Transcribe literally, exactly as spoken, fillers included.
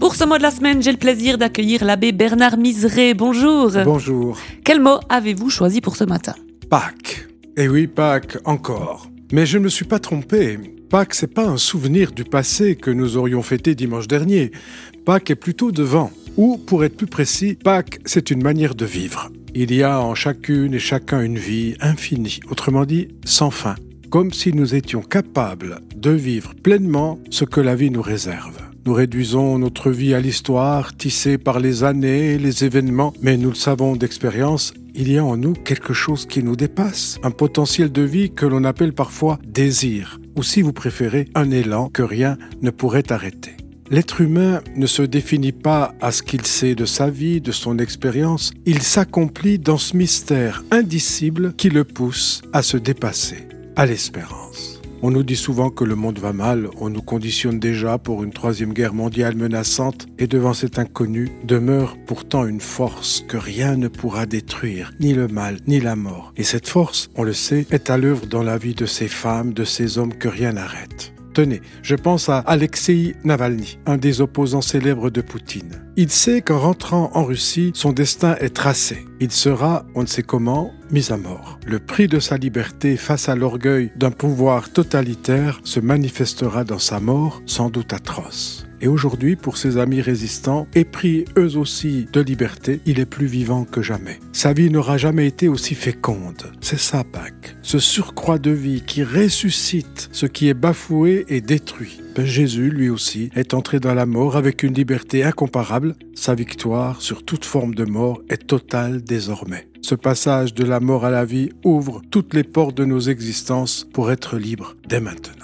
Pour ce mot de la semaine, j'ai le plaisir d'accueillir l'abbé Bernard Miseré. Bonjour. Bonjour. Quel mot avez-vous choisi pour ce matin? Pâques. Eh oui, Pâques encore. Mais je ne me suis pas trompé. Pâques, c'est pas un souvenir du passé que nous aurions fêté dimanche dernier. Pâques est plutôt devant. Ou, pour être plus précis, Pâques, c'est une manière de vivre. Il y a en chacune et chacun une vie infinie, autrement dit, sans fin. Comme si nous étions capables de vivre pleinement ce que la vie nous réserve. Nous réduisons notre vie à l'histoire, tissée par les années, les événements, mais nous le savons d'expérience, il y a en nous quelque chose qui nous dépasse, un potentiel de vie que l'on appelle parfois désir, ou si vous préférez, un élan que rien ne pourrait arrêter. L'être humain ne se définit pas à ce qu'il sait de sa vie, de son expérience, il s'accomplit dans ce mystère indicible qui le pousse à se dépasser, à l'espérance. On nous dit souvent que le monde va mal, on nous conditionne déjà pour une troisième guerre mondiale menaçante et devant cet inconnu demeure pourtant une force que rien ne pourra détruire, ni le mal, ni la mort. Et cette force, on le sait, est à l'œuvre dans la vie de ces femmes, de ces hommes que rien n'arrête. Tenez, je pense à Alexeï Navalny, un des opposants célèbres de Poutine. Il sait qu'en rentrant en Russie, son destin est tracé. Il sera, on ne sait comment, mis à mort. Le prix de sa liberté face à l'orgueil d'un pouvoir totalitaire se manifestera dans sa mort, sans doute atroce. Et aujourd'hui, pour ses amis résistants, épris eux aussi de liberté, il est plus vivant que jamais. Sa vie n'aura jamais été aussi féconde. C'est ça, Pâques. Ce surcroît de vie qui ressuscite ce qui est bafoué et détruit. Ben, Jésus, lui aussi, est entré dans la mort avec une liberté incomparable. Sa victoire sur toute forme de mort est totale désormais. Ce passage de la mort à la vie ouvre toutes les portes de nos existences pour être libres dès maintenant.